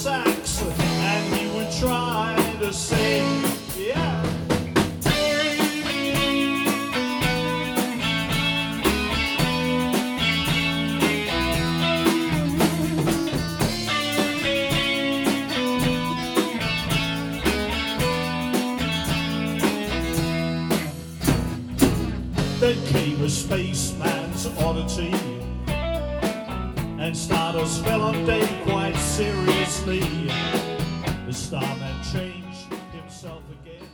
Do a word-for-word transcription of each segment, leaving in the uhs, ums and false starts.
sax, and he would try to sing. Yeah. Then came a spaceman's oddity, and Stardust fell on Dave quite seriously. The Starman changed himself again.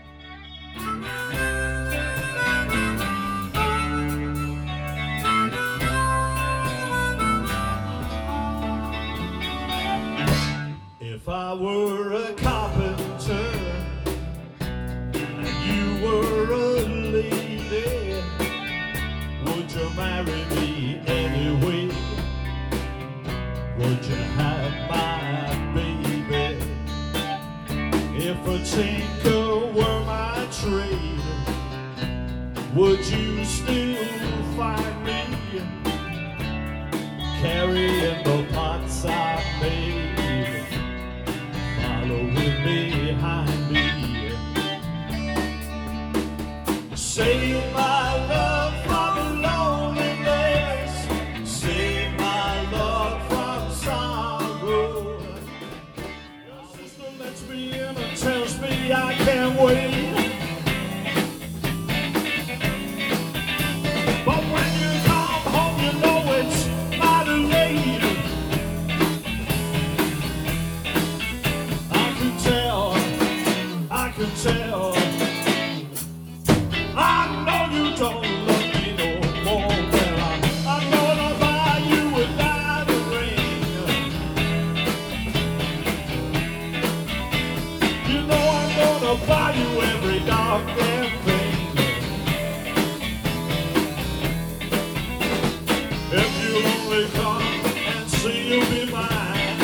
If I were a carpenter and you were a lady, would you marry me anyway? Would you have my baby? If a tinker were my trade, would you still find me carrying the pots I made, following behind me? Save my love from loneliness, save my love from sorrow. Your sister lets me in and tells me I can't wait. But when you come home, you know it's mighty late. I can tell, I can tell. I know you don't love me no more. Well, I'm, I'm gonna buy you a diamond ring. You know I'm gonna buy you every dark damn thing. If you only come and see you'll be mine,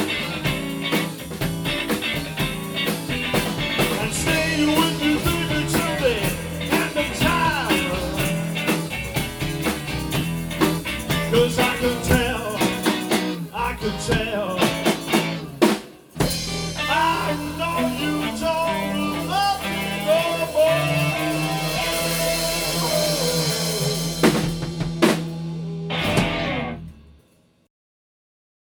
and stay with me, baby, till the end of time. 'Cause I can tell, I can tell.